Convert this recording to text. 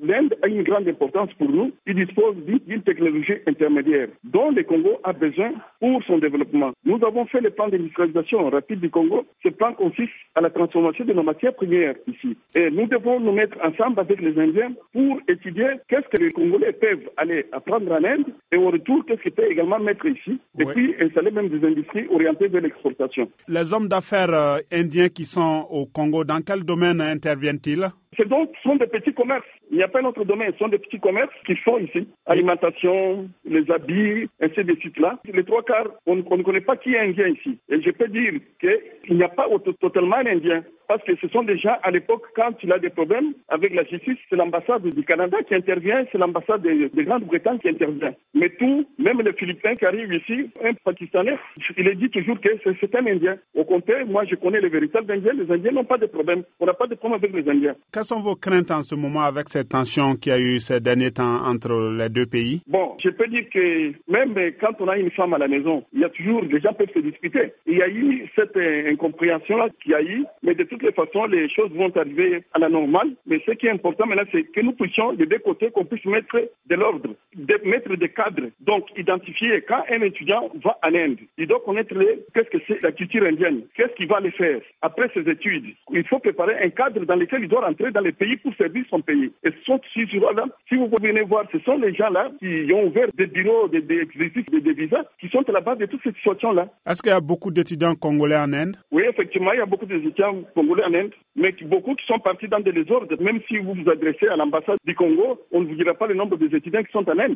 l'Inde a une grande importance pour nous. Il dispose d'une technologie intermédiaire dont le Congo a besoin pour son développement. Nous avons fait le plan d'industrialisation rapide du Congo. Ce plan consiste à la transformation de nos matières premières ici. Et nous devons nous mettre ensemble avec les Indiens pour étudier qu'est-ce que les Congolais peuvent aller apprendre en Inde et au retour, qu'est-ce qu'ils peuvent également mettre ici. Et puis installer même des industries orientées vers l'exportation. Les hommes d'affaires indiens qui sont au Congo, dans quel domaine interviennent-ils? Ce sont des petits commerces. Il n'y a pas un autre domaine. Ce sont des petits commerces qui font ici. Alimentation, les habits, ainsi de suite là. Les trois quarts, on ne connaît pas qui est indien ici. Et je peux dire qu'il n'y a pas totalement un indien. Parce que ce sont des gens, à l'époque, quand il a des problèmes avec la justice, c'est l'ambassade du Canada qui intervient, c'est l'ambassade de Grande-Bretagne qui intervient. Mais tout, même les Philippins qui arrivent ici, un Pakistanais, il est dit toujours que c'est un Indien. Au contraire, moi je connais les véritables Indiens. Les Indiens n'ont pas de problème. On n'a pas de problème avec les Indiens. Quelles sont vos craintes en ce moment avec cette tension qu'il y a eu ces derniers temps entre les deux pays? Bon, je peux dire que même quand on a une femme à la maison, il y a toujours, les gens peuvent se disputer. Il y a eu cette incompréhension-là qu'il y a eu, mais de toutes les façons, les choses vont arriver à la normale. Mais ce qui est important maintenant, c'est que nous puissions, des deux côtés, qu'on puisse mettre de l'ordre, mettre des cadres. Donc, identifier quand un étudiant va en Inde, il doit connaître qu'est-ce que c'est la culture indienne, qu'est-ce qu'il va aller faire après ses études. Il faut préparer un cadre dans lequel il doit rentrer dans les pays pour servir son pays. Et ce sont ces gens-là, si vous venez voir, ce sont les gens-là qui ont ouvert des bureaux, des exercices, des visas, qui sont à la base de toutes ces situations-là. Est-ce qu'il y a beaucoup d'étudiants congolais en Inde? Oui, effectivement, il y a beaucoup d'étudiants congolais en Inde, mais beaucoup qui sont partis dans des désordres. Même si vous vous adressez à l'ambassade du Congo, on ne vous dira pas le nombre des étudiants qui sont en Inde.